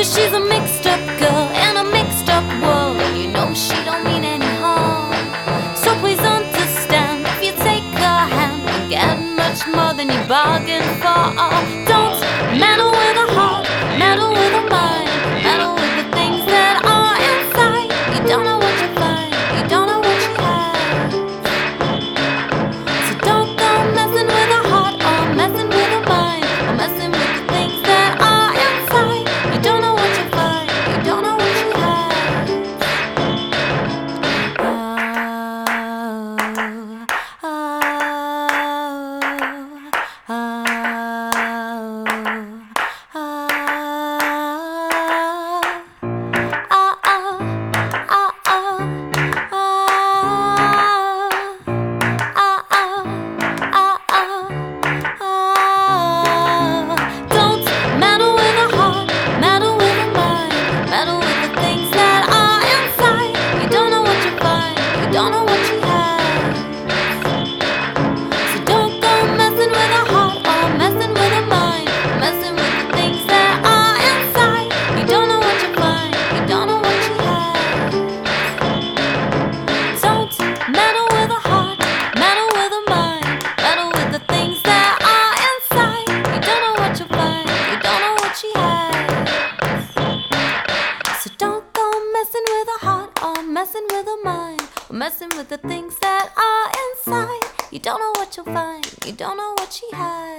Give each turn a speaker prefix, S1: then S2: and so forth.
S1: she's a mixed up girl in a mixed up world, and you know she don't mean any harm. So please understand, if you take her hand and get much more than you bargained for. Don't meddle with a heart, meddle with a mind, meddle with the things that are inside. You don't know what you find, you don't know what you have. So don't go messing with a heart or messing with a mind or messing with the things that are inside. You don't know what you find, you don't know what you have. Don't meddle with a heart, meddle with a mind, meddle with the things that are inside. You don't know what you find, you don't know what you have. So don't go messing with a heart or messing with a mind, messing with the things that are inside. You don't know what you find, you don't know what you have. Don't meddle with a heart, meddle with a mind, meddle with the things that are inside. You don't know what you find, you don't know what you have. So don't go messing with a heart or messing with a mind or messing with the things that are inside. You don't know what you'll find, you don't know what you have.